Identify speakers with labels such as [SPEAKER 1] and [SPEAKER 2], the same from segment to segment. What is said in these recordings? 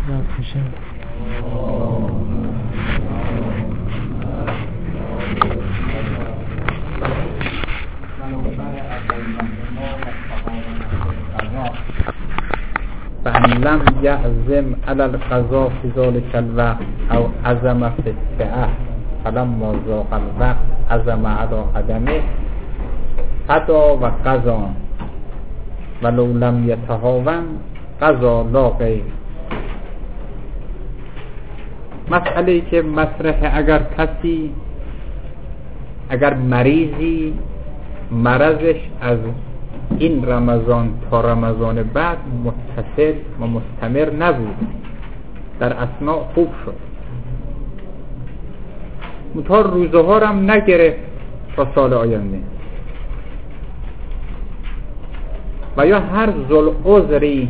[SPEAKER 1] فَإِنْ لَمْ يَعْزِمْ عَلَى الْقَضَاءِ فِي ذَلِكَ الْوَقْتِ أَوْ عَزَمَ فِي السَّاعَةِ فَلَمَّا ضَاقَ الْوَقْتُ عَزَمَ عَلَى عَدَمِهِ قَضَى وَقَضَى وَلَوْ لَمْ يَتَهَاوَنْ قَضَى لَا غَيْرَ. مسئله که مطرحه، اگر مریضی مرضش از این رمضان تا رمضان بعد متصل و مستمر نبود، در اثناء خوب شد، منتها روزه ها رو هم نگرفت تا سال آینده، و یا هر ذوالعذری،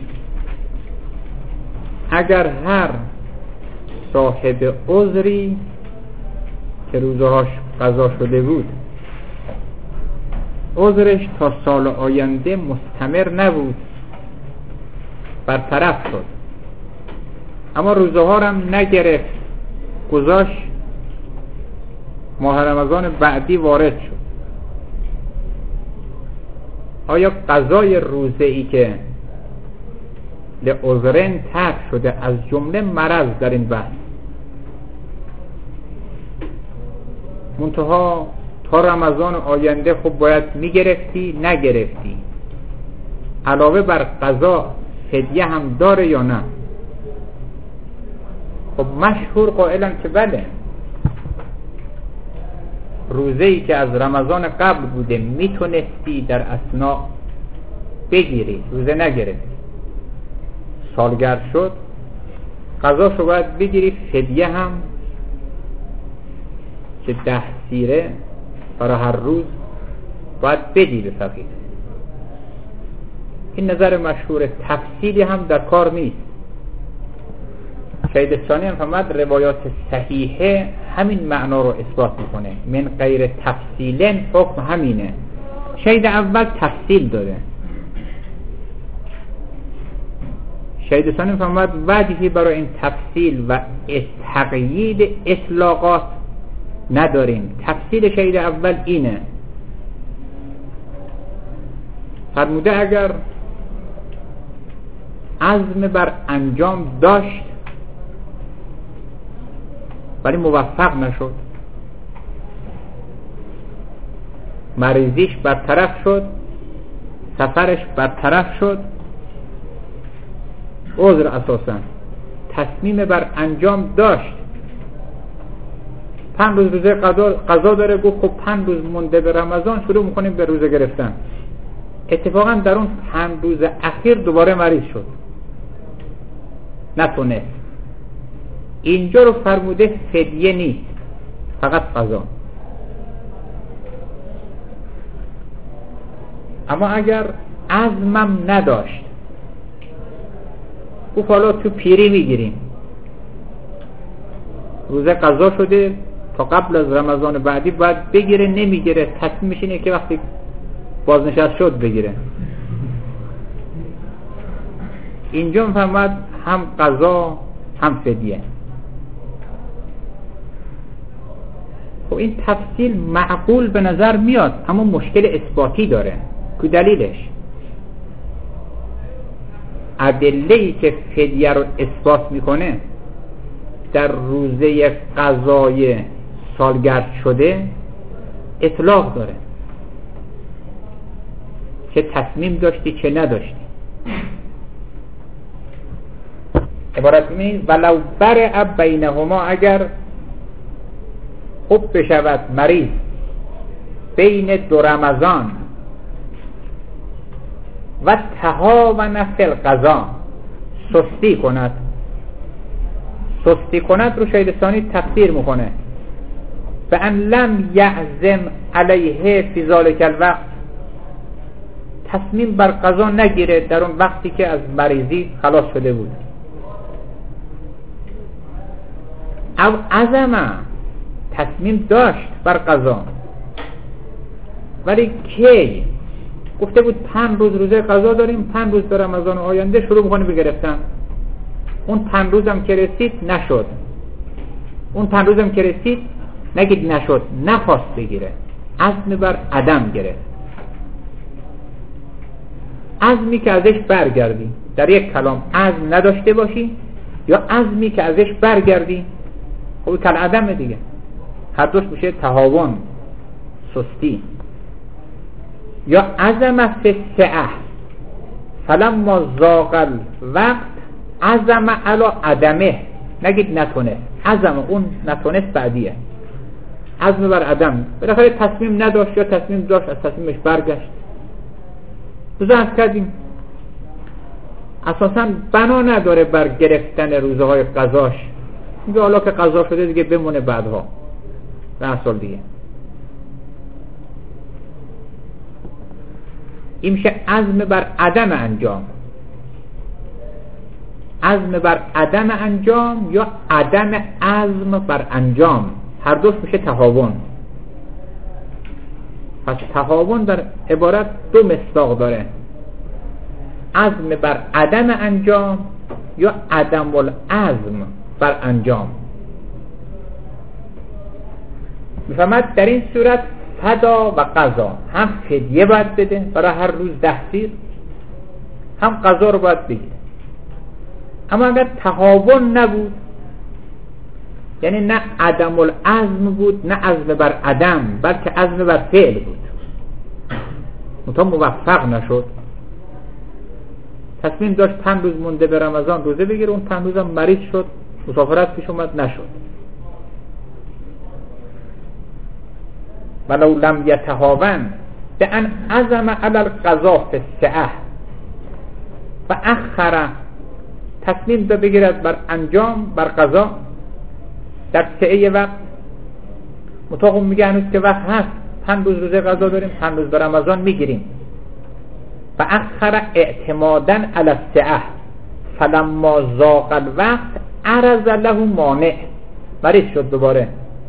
[SPEAKER 1] اگر هر صاحب عذری که روزه هاش قضا شده بود عذرش تا سال آینده مستمر نبود، برطرف شد، اما روزه ها رو هم نگرفت، گذاشت، ماه رمضان بعدی وارد شد، آیا قضای روزه ای که لعذرین ترک شده، از جمله مرض در این بحث، منتها تا رمضان آینده خب باید میگرفتی، نگرفتی، علاوه بر قضا فدیه هم داره یا نه؟ خب مشهور قائلن که بله، روزه‌ای که از رمضان قبل بوده میتونستی در اثناء بگیری، روزه نگرفتی، سالگرد شد، قضاشو باید بگیری، فدیه هم که 10 سیره برای هر روز باید بدی به فقیر. این نظر مشهور، تفصیلی هم در کار نیست. شهید ثانی هم فرمود روایات صحیحه همین معنا رو اثبات میکنه، من غیر تفصیلن حکم همینه. شهید اول تفصیل داره، شهید ثانی فرمود وجهی برای این تفصیل و تقیید اطلاقات نداریم. تفصیل شهید اول اینه، فرموده اگر عزم بر انجام داشت ولی موفق نشد، مریضیش برطرف شد، سفرش برطرف شد، عذر اساسا، تصمیم بر انجام داشت، 5 روز روزه قضا داره، گفت خب 5 روز مونده به رمضان شروع میکنیم به روزه گرفتن، اتفاقا در اون 5 روز اخیر دوباره مریض شد، نتونست، اینجا رو فرموده فدیه نیست، فقط قضا. اما اگر عزمم نداشت، گفت حالا تو پیری میگیریم، روزه قضا شده، تا قبل از رمضان بعدی باید بگیره، نمیگیره، تصمیمش اینه که وقتی بازنشست شد بگیره. اینجا فرمود هم قضا هم فدیه. خب این تفصیل معقول به نظر میاد، اما مشکل اثباتی داره. که دلیلش ادله‌ای که فدیه رو اثبات میکنه در روزه قضای سالگرد شده اطلاق داره، چه تصمیم داشتی چه نداشتی. عبارت می‌بینید ولو برع بینهما، اگر خوب بشود مریض بین 2 رمضان و تهاون فی القضا، سستی کند رو شهید ثانی تفسیر میکنه فان لم یعزم علیه فی ذلک الوقت، تصمیم بر قضا نگیره در اون وقتی که از مریضی خلاص شده بود، او عزم، تصمیم داشت بر قضا ولی کی گفته بود 5 روز روزه قضا داریم، 5 روز در رمضان آینده شروع میکنیم به گرفتن، اون چند روزم که رسید نشد، اون چند روزم که رسید نگید نشد، نخواست بگیره، عزم بر عدم گرفت. عزمی که ازش برگردی، در یک کلام عزم نداشته باشی یا عزمی که ازش برگردی، خب کل عدم دیگه، هر دوش میشه تهاون، سستی. یا عزم فی السعه فلما ضاق الوقت عزم علی عدمه، نگید نتونه، عزم اون نتونست بعدیه، عزم بر عدم، بالاخره تصمیم نداشت یا تصمیم داشت از تصمیمش برگشت. روزه از کردیم اساساً بنا نداره بر گرفتن روزهای قضاش، میگه حالا که قضا شده دیگه بمونه بعدها 10 سال دیگه. این میشه عزم بر عدم انجام، عزم بر عدم انجام یا عدم عزم بر انجام، هر دوش میشه تهاون. پس تهاون در عبارت 2 مصداق داره، عزم بر عدم انجام یا عدم العزم بر انجام. میفهمد در این صورت فدا و قضا، هم فدیه باید بده برای هر روز 10 سیر، هم قضا رو باید بگیره. اما اگر تهاون نبود، یعنی نه عدم العزم بود نه عزم بر عدم، بلکه عزم بر فعل بود، منتها موفق نشد، تصمیم داشت 5 روز مونده به رمضان روزه بگیره، اون 5 روزم مریض شد، مسافرت پیش اومد، نشد. ولو لم یتهاون بأن عزم علی القضاء فی السعه و اخر، تصمیم دا بگیرد بر انجام بر قضا در سعه وقت، مطاقم میگه هنوز که وقت هست، 5 روز روزه قضا داریم، 5 روز به رمضان میگیریم. و اخر اعتمادا علی السعه فلما ضاق الوقت عرض له مانع، مریض شد دوباره،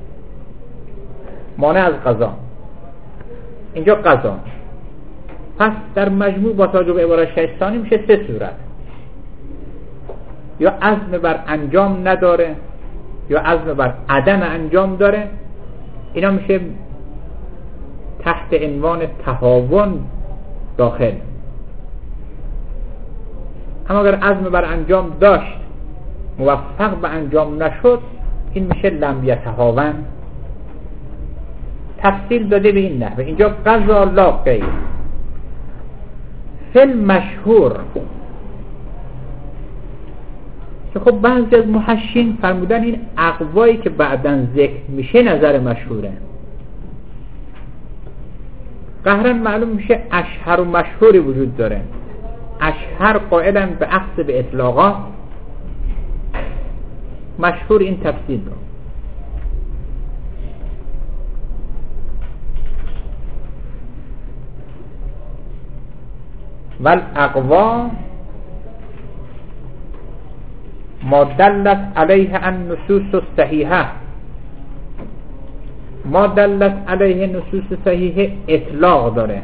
[SPEAKER 1] مانع از قضا، اینجا قضا. پس در مجموع با توجه به عبارت 6 ثانی میشه 3 صورت، یا عزم بر انجام نداره یا عزم بر عدم انجام داره، اینا میشه تحت عنوان تهاون داخل. اما اگر عزم بر انجام داشت موفق به انجام نشد، این میشه لم یتهاون. تفصیل داده به این نحوه، اینجا قضا لا غیر. فل مشهور که خب بعضی از محشین فرمودن این اقوایی که بعداً ذکر میشه نظر مشهوره، قهرن معلوم میشه اشهر و مشهوری وجود داره. اشهر قائلن به اخذ به اطلاقا، مشهور این تفصیل رو. والاقوا ما دلت علیه النصوص الصحیحه، ما دلت علیه نصوص صحیحه اطلاق داره،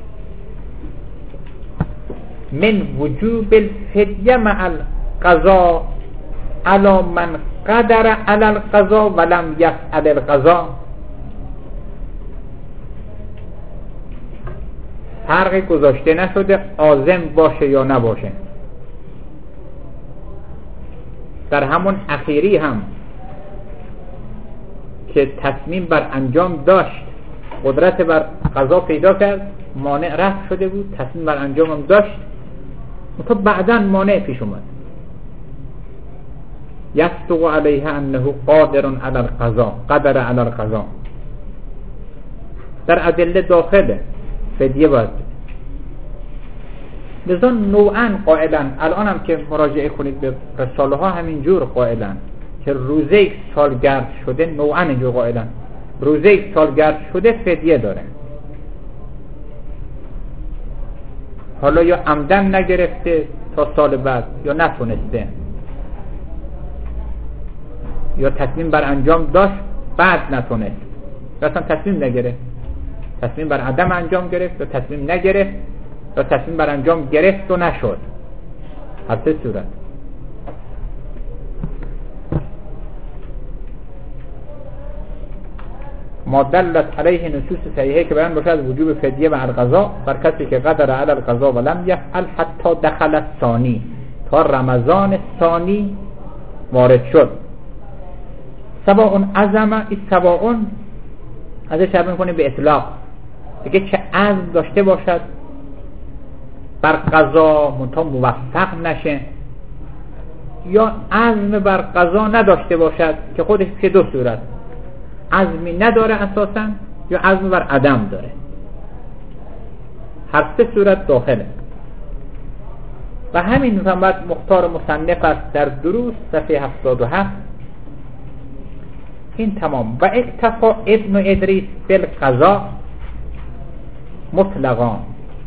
[SPEAKER 1] من وجوب الفدیه مع القضاء علی من قدر علی القضاء ولم یفعل القضاء. فرقی گذاشته نشده عازم باشه یا نباشه. در همون اخیری هم که تصمیم بر انجام داشت، قدرت بر قضا پیدا کرد، مانع رفع شده بود، تصمیم بر انجام هم داشت، منتها بعداً مانع پیش اومد. یصدق علیه انه قادر علی القضاء، قدر علی القضاء، در ادله داخله فدیه باید. لذا نوعاً قائلن، الان هم که مراجعه کنید به رساله ها همینجور قائلن که روزه یک سالگرد شده، نوعاً اینجور قائلن روزه یک سالگرد شده فدیه داره. حالا یا عمدن نگرفته تا سال بعد، یا نتونسته، یا تصمیم بر انجام داشت بعد نتونست، یا اصلا تصمیم نگرفت، تصمیم بر عدم انجام گرفت، یا تصمیم نگرفت، یا تصمیم بر انجام گرفت و نشد. هر 3 صورت. ما دلت علیه نصوص صحیحه که بیان باشد وجوب فدیه مع القضا بر کسی که قدر علی القضا و لم یفعل حتی دخل الثانی، تا رمضان ثانی وارد شد. سواء عزم، این سواء ازش عبر میکنه به اطلاق، دیگه چه عزم داشته باشد بر قضا منتها موفق نشه، یا عزم بر قضا نداشته باشد که خودش که دو صورت، عزمی نداره اساسا یا عزم بر عدم داره، هر سه صورت داخله. و همین محمد مختار مصنف است در دروس صفحه 77. این تمام. و اکتفا ابن ادریس بالقضا مطلقا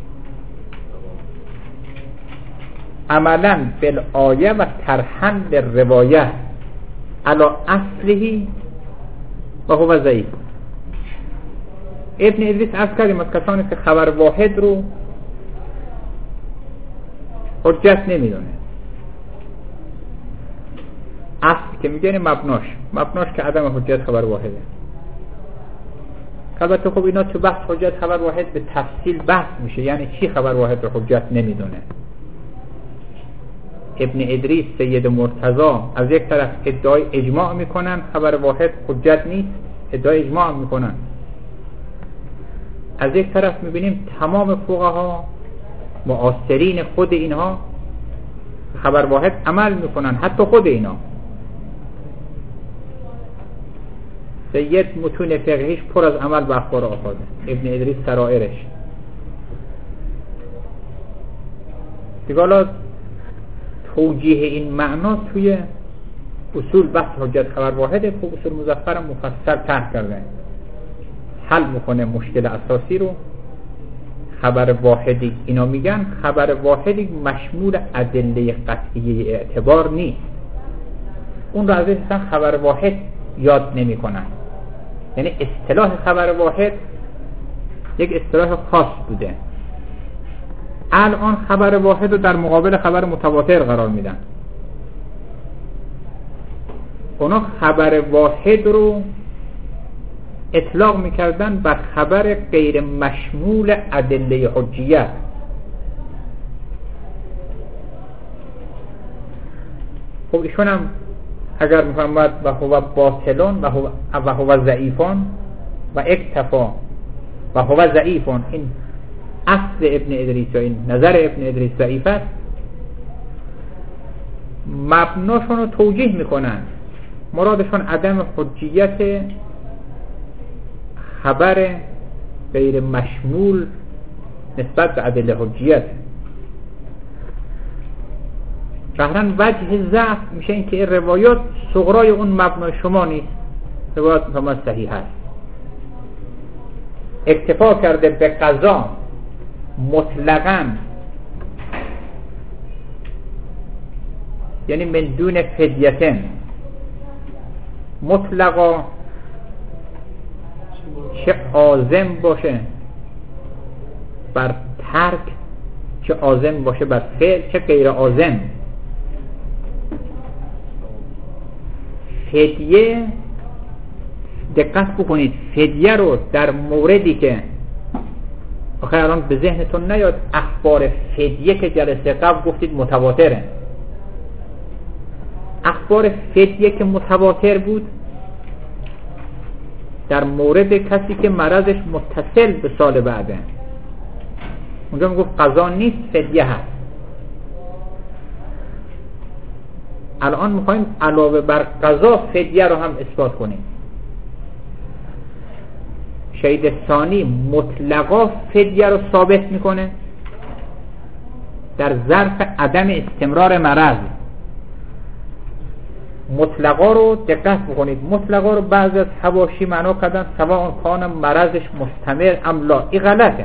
[SPEAKER 1] عملا بالآیه و طرحا للروایه علی اصله و هو ضعیف. ابن ادریس عرض کردیم از کسانی که خبر واحد رو حجت نمیدونه. اصل که میگه مبناش که عدم حجت خبر واحده. البته خب اینا تو بحث حجت خبر واحد به تفصیل بحث میشه، یعنی چی خبر واحد رو حجت نمیدونه. ابن ادریس سید مرتضی از یک طرف ادعای اجماع میکنن خبر واحد حجت نیست، ادعای اجماع میکنن. از یک طرف میبینیم تمام فقها معاصرین خود اینها خبر واحد عمل میکنن، حتی خود اینا. سید متون فقهیش پر از عمل به اخبار آحاده، ابن ادریس سرائرش. دیگه حالا توجیه این معنا توی اصول بحث حجت خبر واحده، خب اصول مظفر مفصل طرح کرده، حل میکنه مشکل اساسی رو. خبر واحدی اینا میگن خبر واحدی مشمول ادله قطعی اعتبار نیست، اون رو ازش اصلا خبر واحد یاد نمی کنن. یعنی اصطلاح خبر واحد یک اصطلاح خاص بوده، الان خبر واحد رو در مقابل خبر متواتر قرار میدن. اونا خبر واحد رو اطلاق میکردن بر خبر غیر مشمول ادله حجیت. خب ایشون هم اگر محمد و هو باطلون و هو ضعیفون و اکتفا و هو ضعیفون، این اصل ابن ادریس و این نظر ابن ادریس ضعیف است، مبناشون رو توجیه میکنن، مرادشون عدم حجیت خبر غیر مشمول نسبت به ادله حجیت. ظاهراً وجه ضعف میشه این که این روایات صغرای اون مبنای شما نیست، روایات محمد صحیح هست. اکتفا کرده به قضا مطلقاً، یعنی من دون فدیتن، مطلقا چه عازم باشه بر ترک، چه عازم باشه بر فعل، چه غیر عازم. فدیه، دقت بکنید، فدیه رو در موردی که آخه الان به ذهنتون نیاد اخبار فدیه که جلسه قبل گفتید متواتره، اخبار فدیه که متواتر بود در مورد کسی که مرضش متصل به سال بعده، اونجا میگفت قضا نیست فدیه هست. الان میخوایم علاوه بر قضا فدیه رو هم اثبات کنیم. شهید ثانی مطلقا فدیه رو ثابت میکنه در ظرف عدم استمرار مرض. مطلقا رو دقت بکنید، مطلقا رو بعضی از حواشی معنا کردن سواء کان مرضش مستمر ام لا. این غلطه،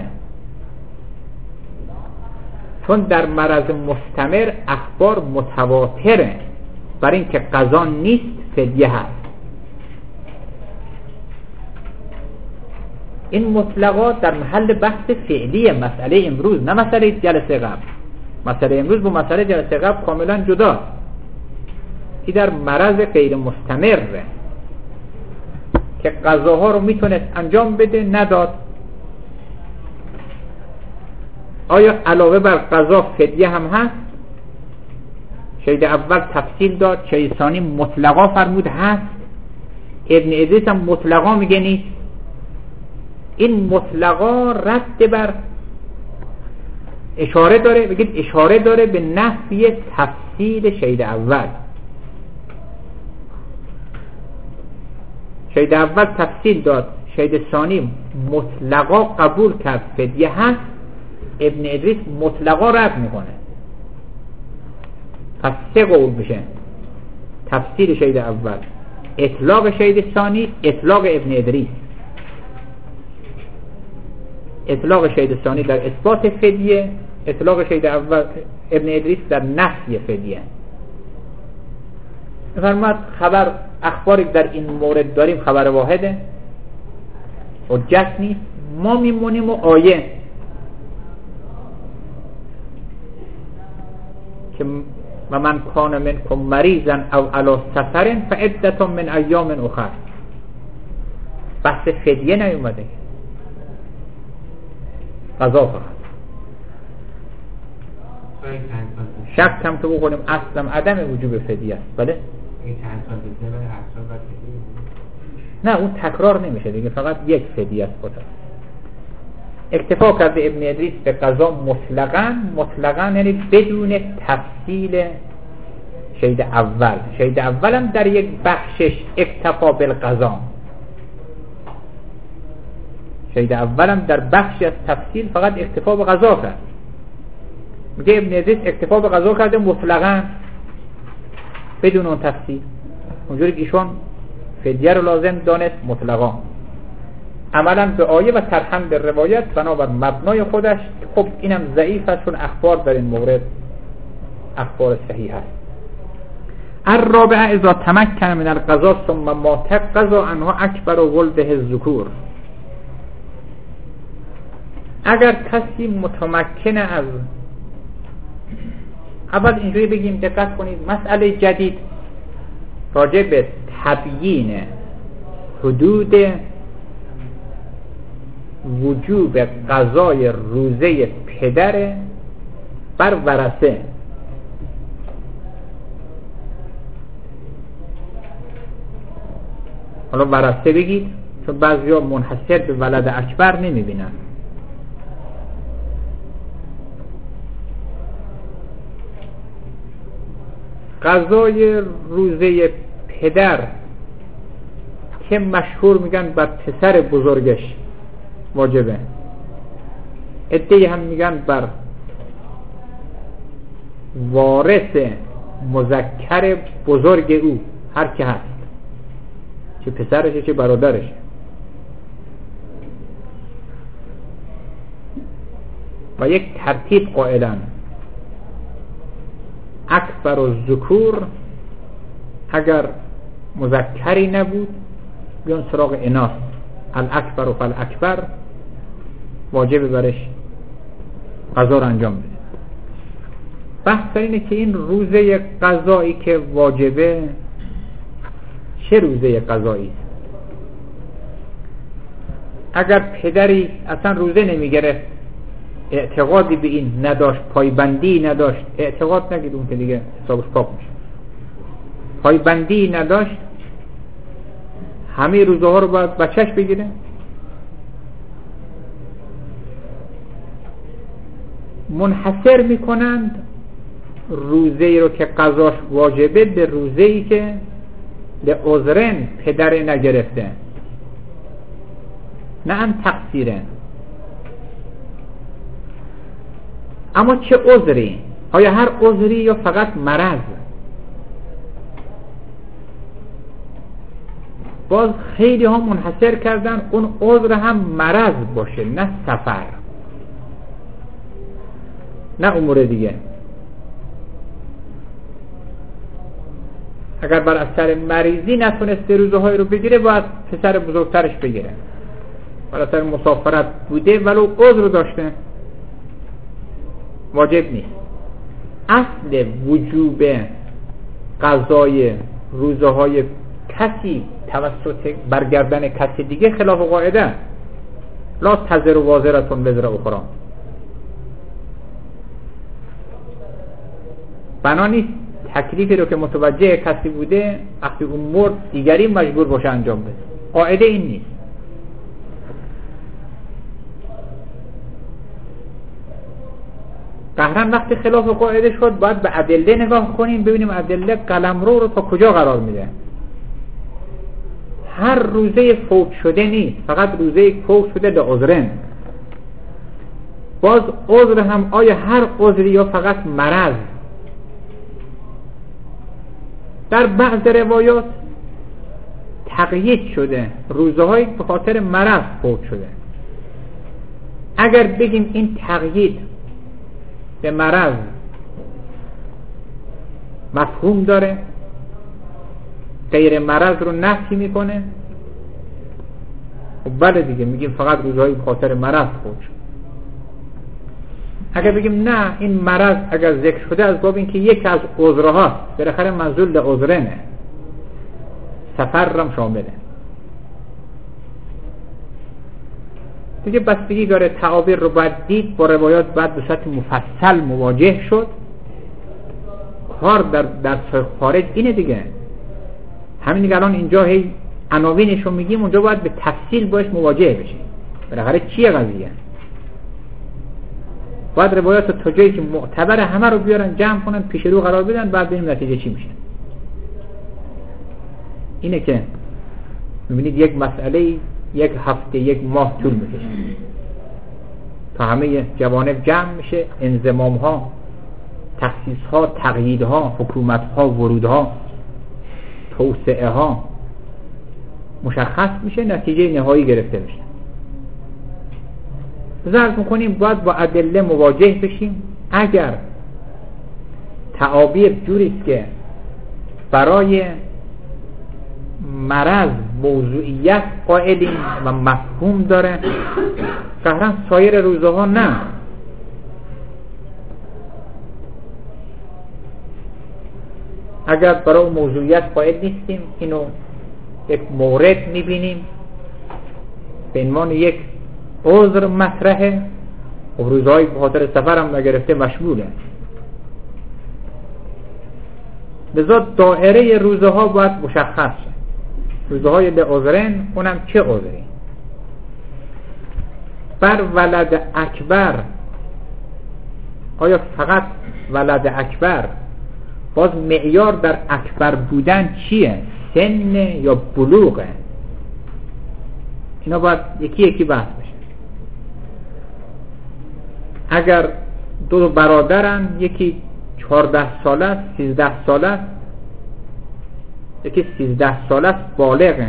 [SPEAKER 1] چون در مرض مستمر اخبار متواتره، برای اینکه قضا نیست فدیه هست. این مطلقات در محل بحث فعلی مسئله امروز، نه مسئله جلسه قبل. مسئله امروز با مسئله جلسه قبل کاملا جداست. این در مرض غیر مستمره. که قضاها رو میتونست انجام بده نداد. آیا علاوه بر قضا فدیه هم هست؟ شهید اول تفصیل داد، شهید ثانی مطلقا فرمود هست. ابن ادریس هم مطلقا میگه نیست. این مطلقا رد بر اشاره داره، بگید اشاره داره به نفی تفصیل شهید اول. شهید اول تفصیل داد، شهید ثانی مطلقا قبول کرد فدیه هست، ابن ادریس مطلقا رد میکنه. پس سه قول بشه: تفصیل شهید اول، اطلاق شهید ثانی، اطلاق ابن ادریس. اطلاق شهید ثانی در اثبات فدیه، اطلاق شهید اول ابن ادریس در نفی فدیه. فرمود خبر اخباری در این مورد داریم خبر واحده، حجت نیست. ما میمونیم و آیه که و من کان منکم مریضا او علی سفر فعدة من ایام اخر. بحث فدیه نیومده، قضا فقط. شک هم تو بکنیم اصلا عدم وجوب فدیه است. بله نه اون تکرار نمیشه دیگه، فقط یک فدیه است خودش. اکتفا کرده ابن ادریس به قضا مطلقاً یعنی بدون تفصیل شهید اول. شهید اول هم در یک بخشش اکتفا بالقضا. شهید اول هم در بخشی از تفصیل فقط اکتفا به قضا کرد. میگه ابن ادریس اکتفا به قضا کرده مطلقاً بدون اون تفصیل. اونجوری که ایشون فدیه رو لازم دانست مطلقاً، عملا به آیه و طرحاً به روایت بنابر مبنای خودش. خب اینم ضعیف است چون اخبار در این مورد اخبار صحیح است. الرابعه اذا تمکن من القضا ثم مات قضا عنه اکبر ولده الذکور. اگر کسی متمکن از، اول اینجوری بگیم دقت کنید، مسئله جدید راجع به تبیین حدود وجوب قضای روزه پدر بر ورثه. حالا ورثه بگید چون بعضیا منحصر به ولد اکبر نمیبینن. قضای روزه پدر که مشهور میگن بر پسر بزرگش واجبه، عده‌ای هم میگن بر وارث مذکر بزرگ او هر که هست، چه پسرشه چه برادرشه. و یک ترتیب قائلن: اکبر الذکور اگر مذکری نبود بیان سراغ اناث، الاکبر و فالاکبر، واجب برش قضا رو انجام بده. بحث اینه که این روزه قضایی که واجبه چه روزه قضایی است؟ اگر پدری اصلا روزه نمیگرفت، اعتقادی به این نداشت، پایبندی نداشت، اعتقاد نگید اون که دیگه حسابش پاک میشه، پایبندی نداشت، همه روزه ها رو باید بچهش بگیره. منحصر میکنند روزه‌ای رو که قضاش واجبه به روزه‌ای که لعذرن پدر نگرفته، نه ان تقصیرن. اما چه عذری؟ آیا هر عذری یا فقط مرض؟ باز خیلی ها منحصر کردن اون عذر هم مرض باشه، نه سفر، نه امور دیگه. اگر بر اثر مریضی نتونسته روزه های رو بگیره باید پسر بزرگترش بگیره. بر اثر مسافرت بوده ولو عذر داشته واجب نیست. اصل وجوب قضای روزه های کسی توسط برگردن کسی دیگه خلاف قاعده. لا تزر وازرتون وزر اخرى. بنا نیست تکلیفی رو که متوجه کسی بوده وقتی اون مرد دیگری مجبور باشه انجام بده. قاعده این نیست. قهرن وقتی خلاف قاعده شد باید به ادله نگاه کنیم ببینیم ادله قلمرو رو تا کجا قرار میده. هر روزه فوت شده نیست، فقط روزه فوت شده لعذرن. باز عذر هم آیا هر عذری یا فقط مرض؟ در بعض روایات تقیید شده روزه های به خاطر مرض فوت شده. اگر بگیم این تقیید به مرض مفهوم داره، غیر مرض رو نفی میکنه، بله دیگه میگیم فقط روزهای به خاطر مرض فوت شد. اگر بگیم نه این مرض اگر ذکر شده از باب اینکه یکی از عذرهاست، بالاخره منزول لعذرنه، سفر هم شامله دیگه، بستگی داره. تعابیر رو باید دید، با روایات باید به صورت مفصل مواجه شد. کار در خارج اینه دیگه. همین دیگه الان اینجا هی عناوینشو میگیم، اونجا باید به تفصیل باش مواجه بشیم. بالاخره چیه قضیه؟ باید روایات تا جایی که معتبر همه رو بیارن جمع کنن، پیش رو قرار بدن، بعد ببینیم نتیجه چی میشه. اینه که میبینید یک مسئله یک هفته یک ماه طول میکشه تا همه جوانب جمع میشه، انضمام ها، تخصیص ها، تقیید ها، حکومت ها، ورود ها، توسعه ها مشخص میشه، نتیجه نهایی گرفته میشه. ضرب میکنیم باید با ادله مواجه بشیم. اگر تعابیر جوریست که برای مرض موضوعیت قائلیم و مفهوم داره، قهرن سایر روزه ها نه. اگر برای موضوعیت قائل نیستیم، اینو یک مورد میبینیم به عنوان یک عذر مطرحه، و روزهای به خاطر سفر هم نگرفته مشموله. لذا دائره روزه ها باید مشخص شد. روزه های لعذرن اونم چه عذری؟ بر ولد اکبر، آیا فقط ولد اکبر؟ باز معیار در اکبر بودن چیه؟ سن یا بلوغه؟ اینا باید یکی یکی بحث بشه. اگر دو برادرن، یکی 14 ساله است، 13 ساله است، یکی 13 ساله است بالغه،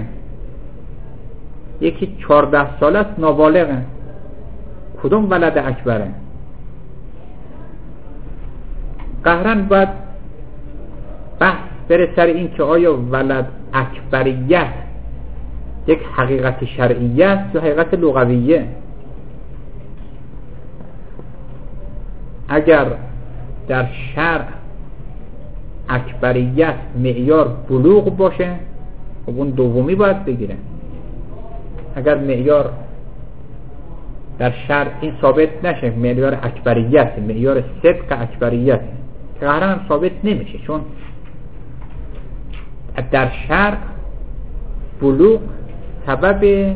[SPEAKER 1] یکی 14 ساله است نابالغه، کدوم ولد اکبره؟ قهرن باید بحث بره سر این که آیا ولد اکبریت یک حقیقت شرعیه است یا حقیقت لغویه. اگر در شرع اکبریت معیار بلوغ باشه، اون دومی باید بگیره. اگر معیار در شرع این ثابت نشه، معیار اکبریت، معیار صدق اکبریت، که قهرن هم ثابت نمیشه، چون در شرع بلوغ سبب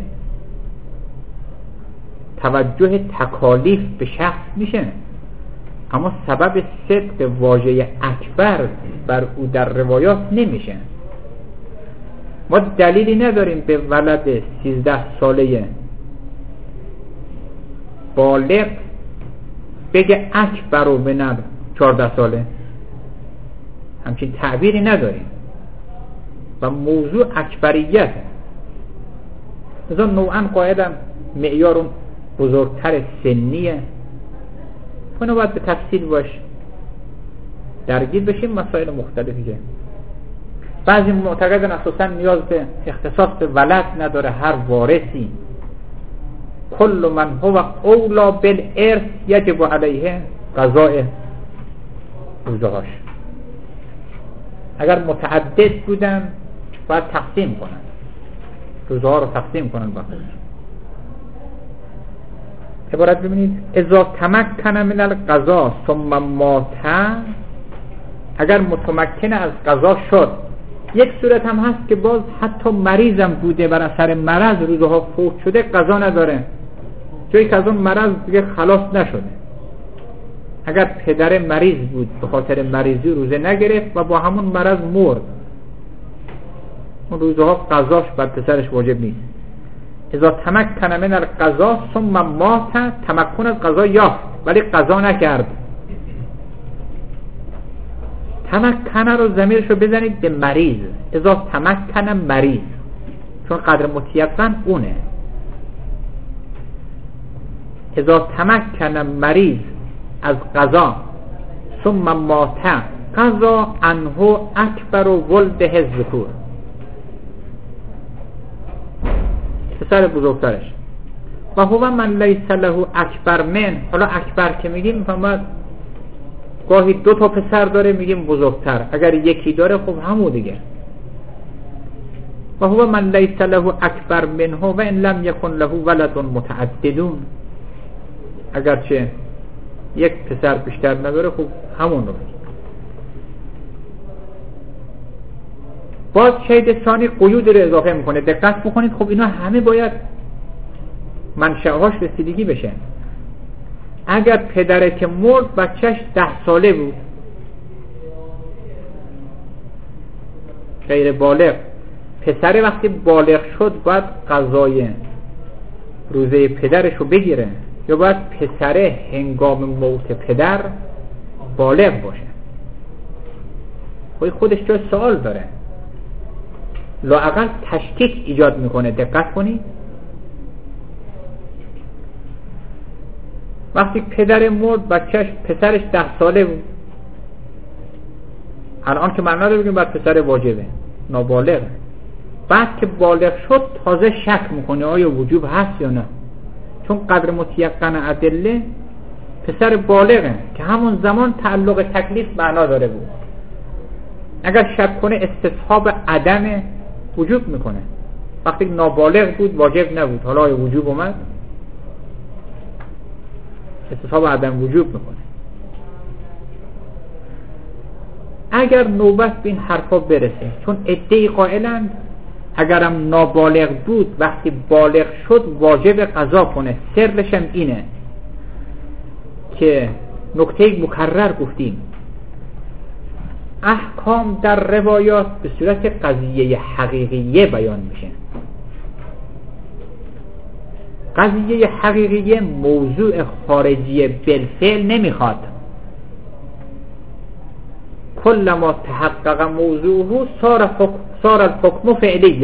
[SPEAKER 1] توجه تکالیف به شخص میشه، اما سبب صدق واژه اکبر بر او در روایات نمیشه. ما دلیلی نداریم به ولد 13 ساله بالغ بگه اکبر و بنر 14 ساله، همچین تعبیری نداریم و موضوع اکبریته. مثلا نوعا قاعدم معیار بزرگتر سنیه، کنه باید به تفصیل باش درگیر بشیم. مسائل مختلفی که بعضی معتقدن اساسا نیاز به اختصاص به ولد نداره، هر وارثی کل من هو اولا بالارث یجب علیه قضاء روزهاش. اگر متعدد بودن باید تقسیم کنن، روزها رو تقسیم کنن با خودش. عبارت ببینید اذا تمکن من القضا ثم مات، اگر متمکن از قضا شد. یک صورت هم هست که باز حتی مریضم بوده بر اثر مرض روزها فوت شده قضا نداره، جایی که از اون مرض دیگه خلاص نشده. اگر پدر مریض بود به خاطر مریضی روزه نگرفت و با همون مرض مرد، اون روزها قضاش بر پسرش واجب نیست. اذا تمکن من القضا ثم مات، تمکن از قضا یافت ولی قضا نکرد. تمکن رو ضمیرش رو بزنید به مریض، اذا تمکن مریض، چون قدر متیقن اونه. اذا تمکن مریض از قضا ثم مات قضا عنه اکبر ولده الذکور، پسر بزرگترش. و هو من لیس له اکبر من، حالا اکبر که میگیم فهمد گاهی 2 تا پسر داره میگیم بزرگتر، اگر یکی داره خب همو دیگه. و هو من لیس له اکبر منه و ان لم یکن له ولد متعددون، اگرچه یک پسر بیشتر نداره خب همون رو میگیم. باز شهید ثانی قیود رو اضافه میکنه، دقت بکنید. خب اینا همه باید منشأهاش رسیدگی بشه. اگر پدره که مرد بچهش 10 ساله بود، غیر بالغ، پسر وقتی بالغ شد باید قضای روزه پدرش رو بگیره، یا باید پسر هنگام موت پدر بالغ باشه؟ خودش جای سوال داره، لااقل تشکیک ایجاد میکنه. دقت کنید، وقتی پدر مرد پسرش 10 ساله بود، الان که معنا داره بگیم بعد پسر واجبه، نابالغ. بعد که بالغ شد تازه شک میکنه آیا وجوب هست یا نه، چون قدر متیقن ادله پسر بالغه که همون زمان تعلق تکلیف معنا داره بود. اگر شک کنه استصحاب عدم وجوب میکنه. وقتی نابالغ بود واجب نبود، حالا آیا وجوب اومد، استصحاب عدم وجوب میکنه. اگر نوبت به این حرفا برسه، چون ادعی قائلند اگرم نابالغ بود وقتی بالغ شد واجب قضا کنه. سرش هم اینه که نکته مکرر گفتیم، احکام در روایات به صورت قضیه حقیقیه بیان میشه. قضیه حقیقیه موضوع خارجی بالفعل نمیخواد. کل ما تحقق موضوعه صار الحکم فعلی.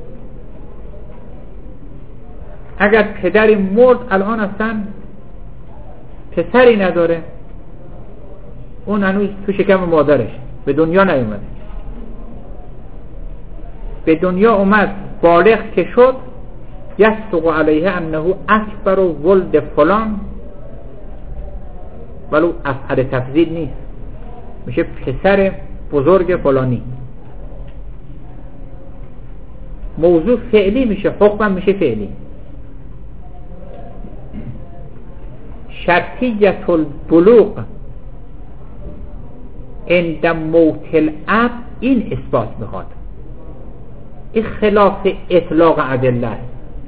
[SPEAKER 1] اگر پدری مرد الان اصلا پسری نداره، اون هنوز تو شکم مادرش به دنیا نیومده، به دنیا اومد بالغ که شد، یصدق علیه انه اکبر ولد فلان، ولو افعل تفضیل نیست، میشه پسر بزرگ فلانی. موضوع فعلی میشه، حکم میشه فعلی. شرطیت البلوغ عند موت الاب این اثبات میخواد. این خلاف اطلاق ادله است.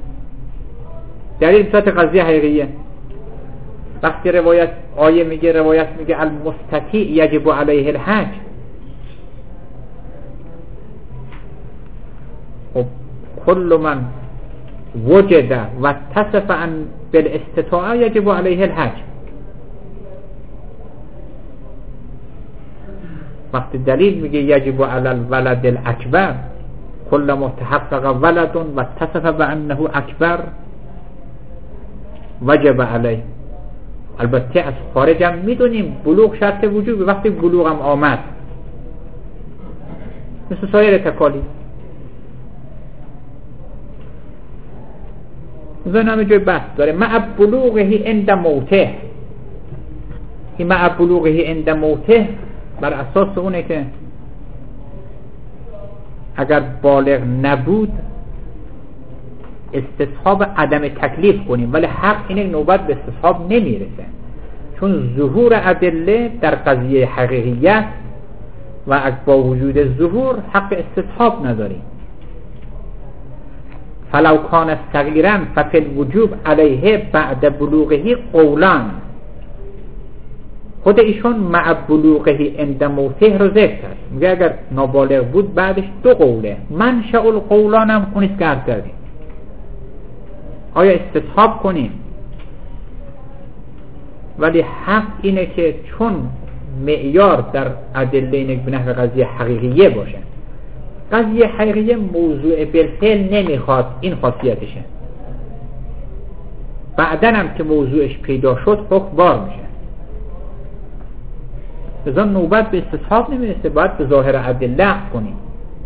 [SPEAKER 1] دلیل صورت قضیه حقیقیه. وقتی روایت میگه المستطیع یجب علیه الحج، خب کل من وجد و اتصف عن بالاستطاعه یجب علیه الحج. وقتی دلیل میگه یجب علی الولد الاکبر، کل ما تحقق ولد و اتصف بانه اکبر وجب علیه. البته از خارج هم میدونیم بلوغ شرط وجوب، وقتی بلوغ هم آمد مثل سایر تکالیف. این همه جای بحث داره. مع بلوغه عند موته، این مع بلوغه عند موته بر اساس اونه که اگر بالغ نبود استصحاب عدم تکلیف کنیم، ولی حق اینه نوبت به استصحاب نمیرسه، چون ظهور ادله در قضیه حقیقیت و با وجود ظهور حق استصحاب نداریم. فلو کان صغیرا ففی الوجوب علیه بعد بلوغه قولان. خود ایشون مع بلوغه عند موته رو ذکر کرد، میگه اگر نابالغ بود بعدش 2 قوله. منشأ القولان هم اونیست که عرض کردیم، آیا استصحاب کنیم؟ ولی حق اینه که چون معیار در ادله اینه به نحو قضیه حقیقیه باشه، قضیه حقیقیه موضوع بالفعل نمیخواد، این خاصیتشه. بعدن هم که موضوعش پیدا شد حکم بار میشه، لذا نوبت به استصحاب نمیرسه، باید به ظاهر ادله کنیم.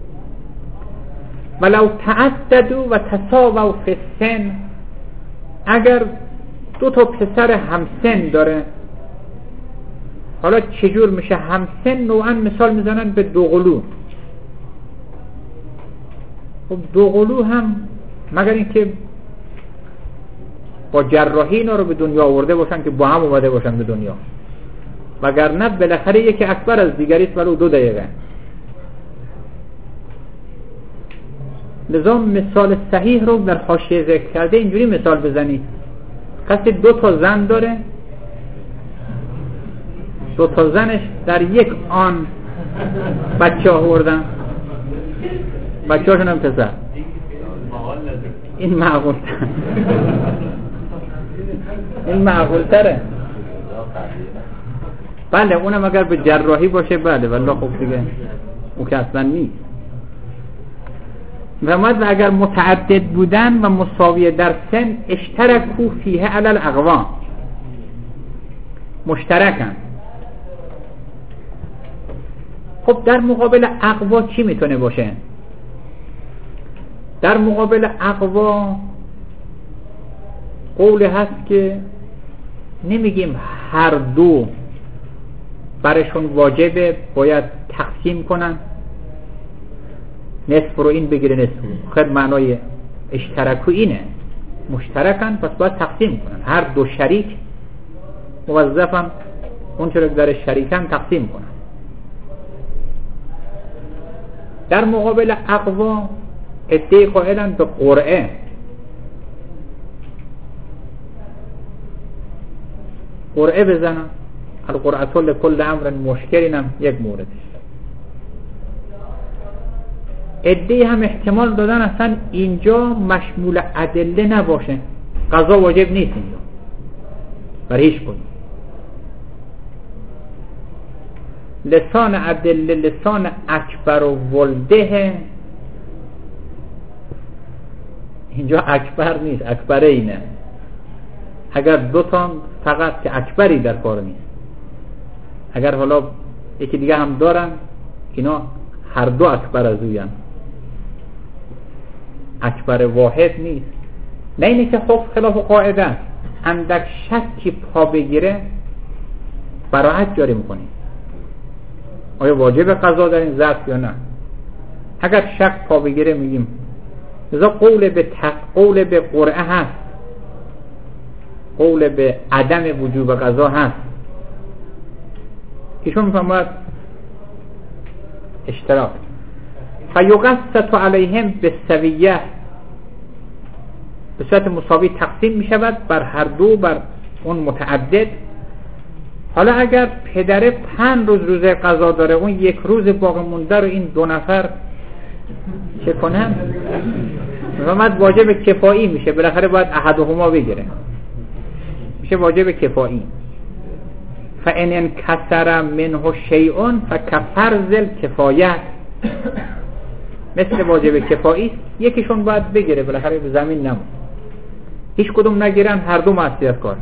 [SPEAKER 1] ولو تعددوا و تساووا فی السن، اگر 2 تا پسر همسن داره، حالا چجور میشه همسن؟ نوعا مثال میزنن به 2 قلو. خب 2 قلو هم مگر اینکه با جراحی اینا رو به دنیا آورده باشن که با هم اومده باشن به دنیا، وگرنه بالاخره یکی اکبر از دیگریست ولو 2 دقیقه. لذا مثال صحیح رو در حاشیه ذکر کرده اینجوری مثال بزنید، کسی 2 تا زن داره، 2 تا زنش در یک آن بچه آوردن، بچه هاشون هم پسر. این معقول تره، این معقول تره. بله اونم اگر به جراحی باشه بله، والله خوب دیگه اون که اصلا نیست. و اگر متعدد بودن و مساویه در سن، اشترکو فیه علی الاقوا، مشترکن. خب در مقابل اقوا چی میتونه باشه؟ در مقابل اقوا قول هست که نمیگیم هر 2 برشون واجبه باید تقسیم کنن، نصف رو این بگیره نصف رو. خیلی معنای اشترکو اینه، مشترکن پس باید تقسیم کنن، هر 2 شریک موظفن اون چرا در شریکن تقسیم کنن. در مقابل اقوا ادعای قائلن به قرعه، قرعه بزنن، القرعه لکل امر مشکل، اینم یک موردش. ادعای هم احتمال دادن اصلا اینجا مشمول ادله نباشه، قضا واجب نیست اینجا بر هیچ کدوم. لسان ادله لسان اکبر و ولده، اینجا اکبر نیست، اکبره اینه. اگر 2 تا فقط که اکبری در کار نیست، اگر حالا یکی دیگه هم دارن اینا هر 2 اکبر از اوین، اکبر واحد نیست. نه اینه که خب خلاف قاعده است، اندک شکی پا بگیره براحت جاری میکنیم، آیا واجب قضا در این ظرف یا نه. اگر شک پا بگیره میگیم لذا قول به قرعه هست، قول به عدم وجوب قضا هست. ایشون میفرماید اشتراک فیقسط علیهم بالسویه، به صورت مساوی تقسیم میشود بر هر 2 بر اون متعدد. حالا اگر پدر 5 روز روزه قضا داره، اون 1 روز باقی مونده رو این 2 نفر چه کنن؟ محمد واجب کفایی میشه، بالاخره باید احدهما بگیره، میشه واجب کفایی. فان انکسر منه شیء فکفرض الکفایه، مثل واجب کفایی یکیشون باید بگیره، بالاخره به زمین نمون. هیچ کدوم نگیرن، هر 2 معصیت کار.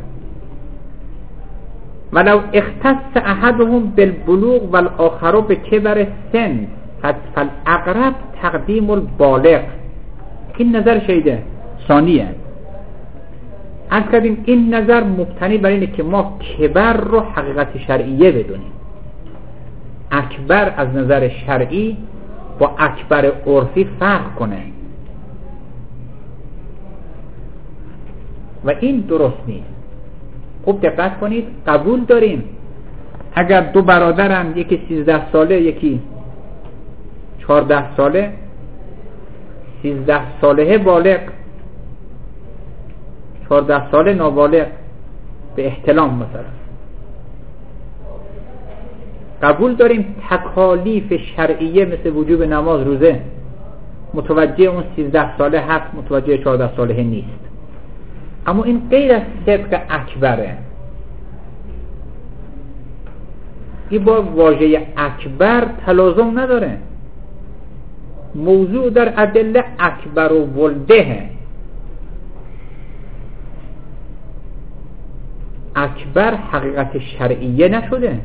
[SPEAKER 1] ولو اختص احدهم بالبلوغ والآخر بکبر سن فالاقرب تقدیم البالغ. این نظر شیده ثانیه. از کردیم این نظر مبتنی بر اینه که ما کبر رو حقیقت شرعیه بدونیم. اکبر از نظر شرعی با اکبر عرفی فرق کنه و این درست نیست. خوب دقت کنید، قبول داریم اگر دو برادرن، یکی 13 ساله یکی 14 ساله، 13 ساله بالغ 14 ساله نابالغ به احتلام مثلا، قبول داریم تکالیف شرعیه مثل وجوب نماز روزه متوجه اون 13 ساله هست، متوجه 14 ساله نیست. اما این غیر از صدق اکبره. این با واژه اکبر تلازم نداره. موضوع در ادله اکبر و ولده، اکبر حقیقت شرعیه نشده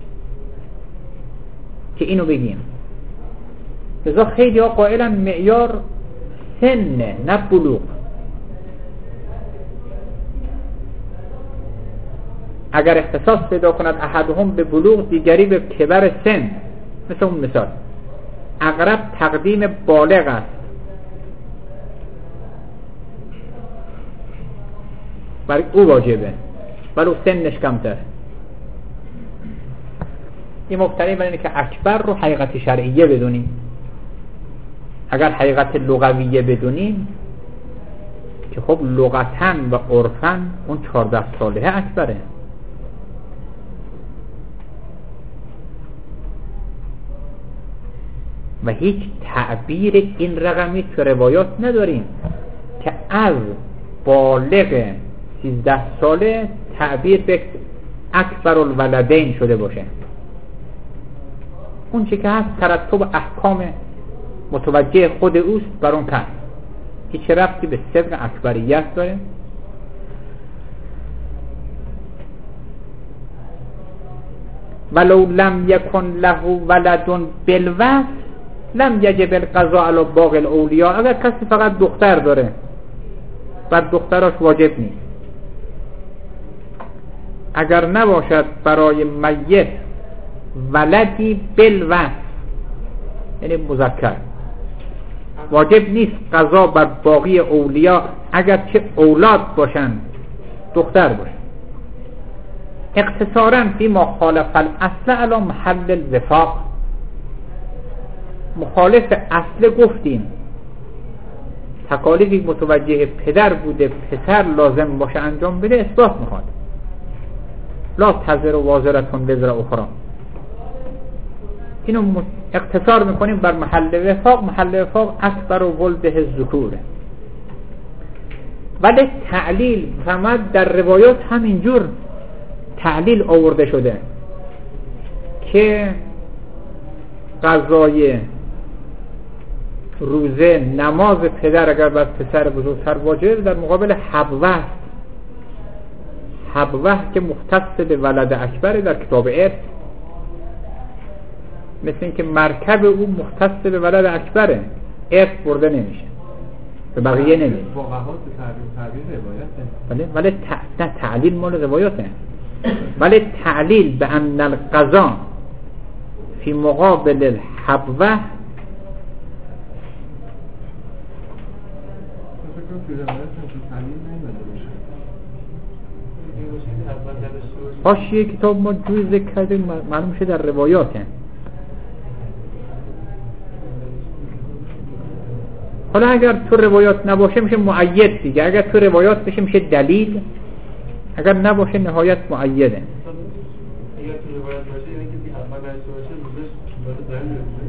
[SPEAKER 1] که اینو بگیم. لذا خیلی ها قائلن معیار سنه نه بلوغ. اگر اختصاص پیدا کند احدهم به بلوغ دیگری به کبر سن، مثل اون مثال اقرب تقدیم بالغ است برای او واجبه ولی سنش کمتر. این مبتنی بر اینه که اکبر رو حقیقت شرعیه بدونیم. اگر حقیقت لغویه بدونیم که خب لغتاً و عرفاً اون 14 ساله اکبره. و هیچ تعبیر این رقمی تو روایات نداریم که از بالغ 13 ساله تعبیر به اکبر الولدین شده باشه. اون چی که هست ترتب احکام متوجه خود اوست بر اون کس، هیچ ربطی به صدق اکبریت داره. ولو لم یکن له ولد بالوصف لم یجب القضاء علی باقی الاولیاء. اگر کسی فقط دختر داره بر دختراش واجب نیست. اگر نباشد برای میت ولدی بالوصف یعنی مذکر، واجب نیست قضا بر باقی اولیاء اگر چه اولاد باشن دختر باشن. اختصاراً فی ما خالف الاصل علی محل الوفاق، مخالف اصل گفتیم تکالیفی متوجه پدر بوده پسر لازم باشه انجام بده اثبات میخواد. لا تزر و وازرتون وزر اخرى. اینو اختصار میکنیم بر محل وفاق. محل وفاق اکبر و ولده الذکوره. ولی تعلیل فهمد در روایات همینجور تعلیل آورده شده که قضای روزه نماز پدر اگر بر پسر بزرگتر واجب در مقابل حبوه. حبوه که مختص به ولد اکبر در کتاب ارث، مثل این که مرکب او مختص به ولد اکبره، ارث برده نمیشه به بقیه نمیشه. ولی نه تعلیل مال روایاته. ولی تعلیل به ان القضا فی مقابل الحبوه حاشیه کتاب ما جوی ذکر کردیم معلوم میشه در روایاته. حالا اگر تو روایات نباشه میشه مؤید دیگه، اگر تو روایات بشه میشه دلیل، اگر نباشه نهایت مؤیده.
[SPEAKER 2] اگر تو روایات باشه یعنی که حتما داشته باشه روزش دلیل بده.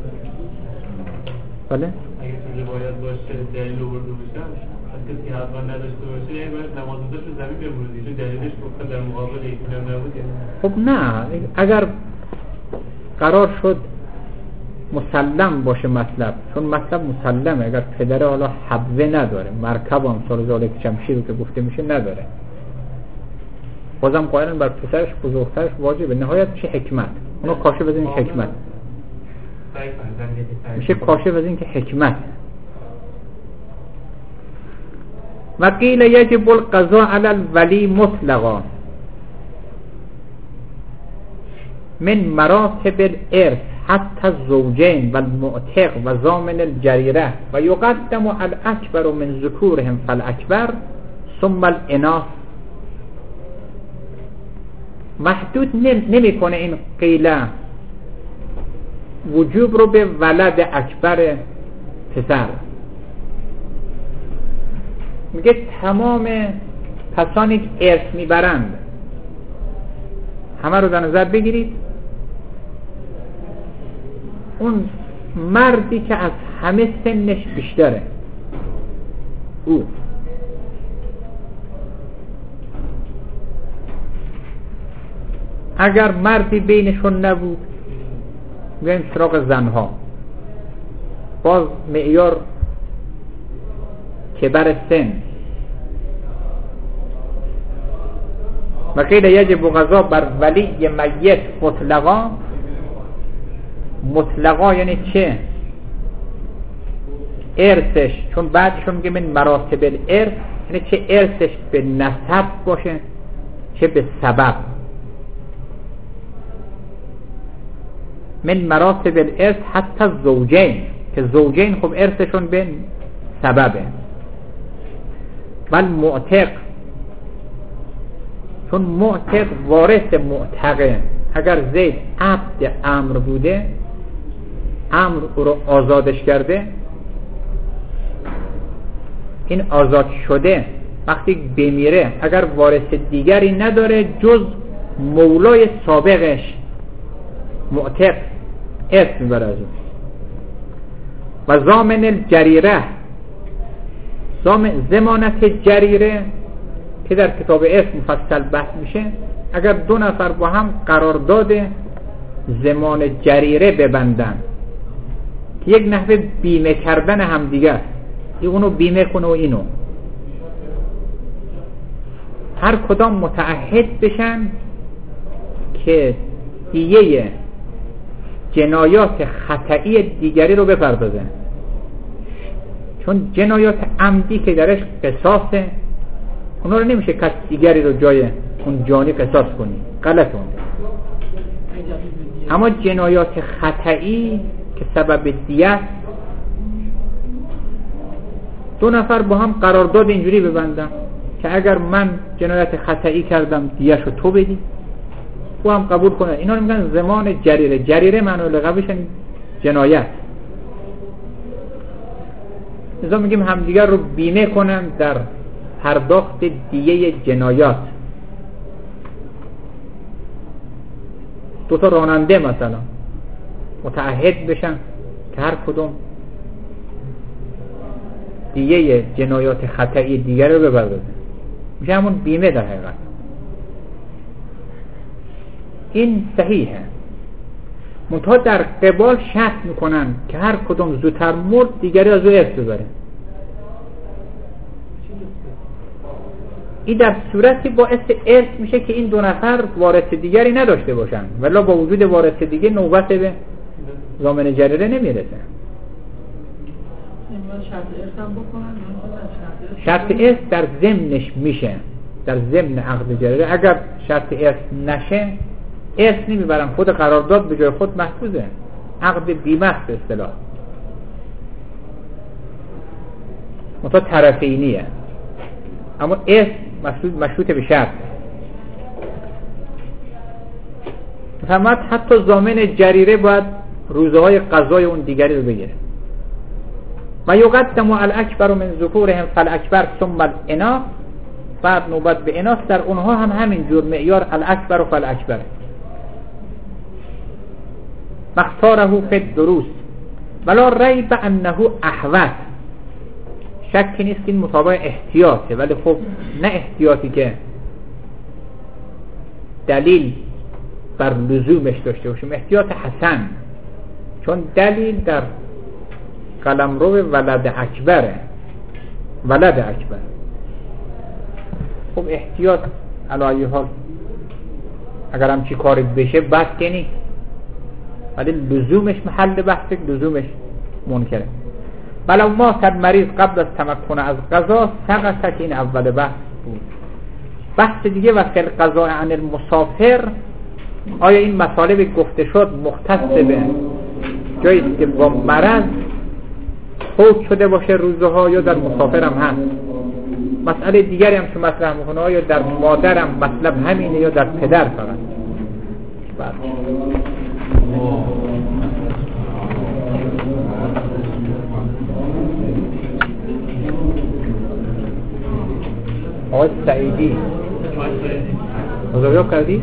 [SPEAKER 1] بله
[SPEAKER 2] اگر تو روایات باشه دلیل آورده باشه کسی حتما نداشته باشه یعنی باید نمازش رو زمین بمونه چون دلیلش گفتن در مقابل اینم نبود.
[SPEAKER 1] خب نه، اگر قرار شد مسلم باشه مطلب، چون مطلب مسلمه، اگر پدره حالا حبوه نداره، مرکب هم سال ذالک شمشیر که گفته میشه نداره، بازم قائلن بر پسرش بزرگترش واجبه. نهایت میشه حکمت. اونو کاشف از این حکمت میشه، کاشف از این که حکمت. و قیل یجب القضاء علی الولی مطلقا من مراتب الارث حتی الزوجین و المعتق و ضامن الجریره و یقدم الاکبر من ذکورهم فالاکبر ثم الاناث. محدود نمی کنه این قیله وجوب رو به ولد اکبر پسر، میگه تمام کسانی که ارث میبرند همه رو در نظر بگیرید، اون مردی که از همه سنش بیشتره او. اگر مردی بینشون نبود میایم سراغ زنها، باز معیار کبر سن و قیل یجب قضا بر ولی میت مطلقا. مطلقا یعنی چه؟ ارثش، چون بعدشون میگه من مراتب الارث، یعنی چه ارثش به نسب باشه چه به سبب. من مراتب الارث حتی زوجین، که زوجین خب ارثشون به سببه. ولی معتق، چون معتق وارث معتقه. اگر زید عبد امر بوده، امر او رو آزادش کرده، این آزاد شده وقتی بمیره اگر وارث دیگری نداره جز مولای سابقش، معتق ارث میبره از اون. و ضامن الجریره، ضمانت جریره که در کتاب ارث مفصل بحث میشه، اگر دو نفر با هم قرارداد ضمان جریره ببندن که یک نحوه بیمه کردن همدیگه است، اونو بیمه کنه و اینو، هر کدام متعهد بشن که دیگه جنایات خطئی دیگری رو بپردازن، چون جنایات عمدی که درش قصاصه، اونا رو نمیشه کس دیگری رو جای اون جانی قصاص کنی، غلط اون. اما جنایات خطئی که سبب دیت، دو نفر با هم قرارداد اینجوری ببندن که اگر من جنایت خطئی کردم دیتش رو تو بدی، او هم قبول کنه. اینا رو میگن ضمان جریره. جریره معنی لغویش جنایت. لذا میگیم همدیگر رو بیمه کنن در پرداخت دیه جنایات. دو تا راننده مثلا متعهد بشن که هر کدوم دیه جنایات خطئی دیگر رو بپردازن، میشه همون بیمه در حقیقت. این صحیحه، منتها در قبال شرط میکنن که هر کدوم زودتر مرد دیگری از او ارث ببره. این در صورتی باعث ارث میشه که این دو نفر وارث دیگری نداشته باشن، ولی با وجود وارث دیگه نوبت به ضامن جریره نمیرسه. شرط ارث در ضمنش میشه، در ضمن عقد جریره. اگر شرط ارث نشه ارث نمیبرن، خود قرارداد به جای خود محفوظه، عقد بیمه به اصطلاح، منتها طرفینیه. اما ارث مشروط به شرط. فرمود حتی ضامن جریره باید روزه های قضای اون دیگری رو بگیره. و یقدم الاکبر من ذکورهم فالاکبر ثم الاناث، بعد نوبت به اناث. در اونها هم همین جور معیار الاکبر و فالاکبر. مختاره فی الدروس ولا ریب انه احوط. شکی نیست این مطابق احتیاطه، ولی خب نه احتیاطی که دلیل بر لزومش داشته باشیم، احتیاط حسن، چون دلیل در قلمرو ولد اکبره. ولد اکبر خب احتیاط علی حال اگر هم چی کاری بشه بس که نیست، ولی لزومش محل بحثه، لزومش منکره. ولو مات مریض قبل از تمکن از قضا سقط، که این اول بحث بود. بحث دیگه و فی القضاء عن المسافر، آیا این مطالب گفته شد مختص به جایی که با مرض فوت شده باشه روزها یا در مسافرم هست. مسئله دیگری هم که مطرح میکنه یا در مادرم مطلب همینه یا در پدر فقط. آقای سعیدی مزاویاب کردی؟